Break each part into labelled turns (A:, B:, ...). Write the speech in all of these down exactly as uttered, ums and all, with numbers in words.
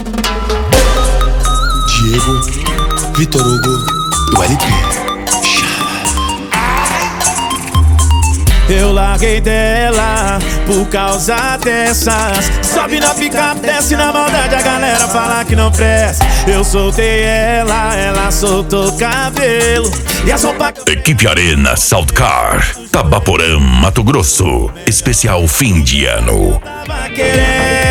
A: Diego, Vitor Hugo e o L P.
B: Eu larguei dela por causa dessas. Sobe na picape, desce na maldade, a galera fala que não presta. Eu soltei ela, ela soltou cabelo. E a sopa...
C: Equipe Arena Saltcar, Tabaporã, Mato Grosso. Especial fim de ano.
B: Tava querendo.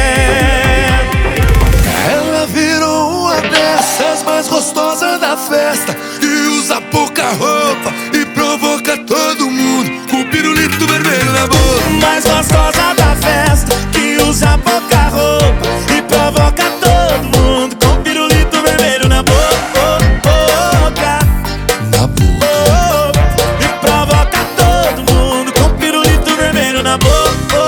A: Ela virou uma dessas mais gostosas da festa, que usa pouca roupa e provoca todo mundo com o pirulito vermelho na boca.
B: Mais gostosa da festa, que usa pouca roupa e provoca todo mundo com pirulito vermelho na boca.
A: Na boca.
B: E provoca todo mundo com pirulito vermelho na boca.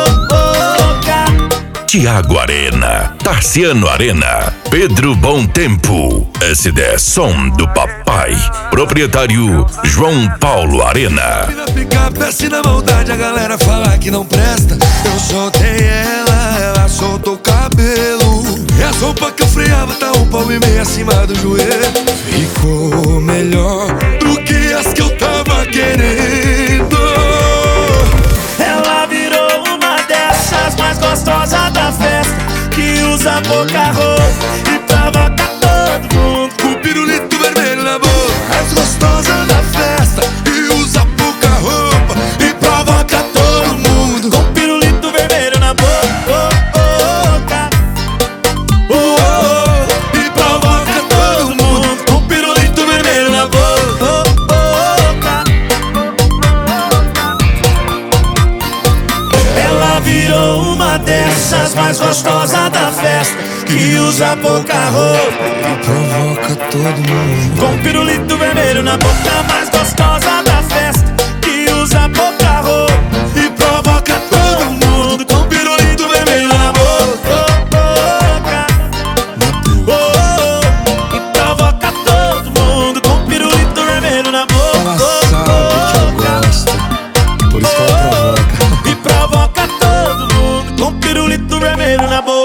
C: Tiago Arena, Tarciano Arena, Pedro Bom Tempo, S D Som do Papai, proprietário João Paulo Arena.
A: Na picape, desce na maldade, a galera fala que não presta. Eu soltei ela, ela soltou o cabelo. E a roupa que eu freava tá um pau e meio acima do joelho. Ficou melhor do que as que eu tava querendo.
B: Ela virou uma dessas mais gostosas da festa, que usa pouca roupa e provoca todo mundo
A: Com o pirulito vermelho na boca. Mais gostosa da festa, que usa pouca roupa e provoca todo mundo
B: com pirulito vermelho na boca.
A: Oh, oh, e provoca todo mundo
B: Com pirulito vermelho na boca. Ela virou uma dessas mais gostosas da festa, que usa pouca roupa
A: e provoca todo mundo
B: com pirulito vermelho na boca. Mais gostosa da festa, que usa pouca roupa e provoca todo mundo com pirulito vermelho na boca. E provoca todo mundo com pirulito vermelho na boca.
A: Ela sabe que eu gosto, por isso que ela provoca.
B: E provoca todo mundo com pirulito vermelho na boca.